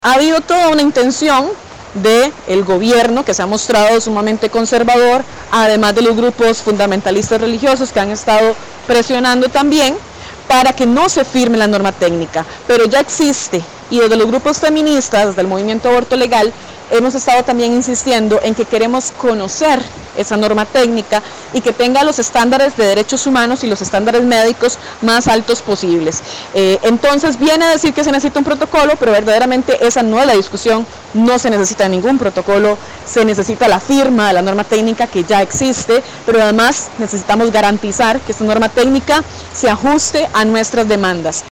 Ha habido toda una intención del gobierno que se ha mostrado sumamente conservador, además de los grupos fundamentalistas religiosos que han estado presionando también para que no se firme la norma técnica, pero ya existe, y desde los grupos feministas, desde el movimiento Aborto Legal, hemos estado también insistiendo en que queremos conocer esa norma técnica y que tenga los estándares de derechos humanos y los estándares médicos más altos posibles. Entonces viene a decir que se necesita un protocolo, pero verdaderamente esa no es la discusión, no se necesita ningún protocolo, se necesita la firma de la norma técnica que ya existe, pero además necesitamos garantizar que esta norma técnica se ajuste a nuestras demandas.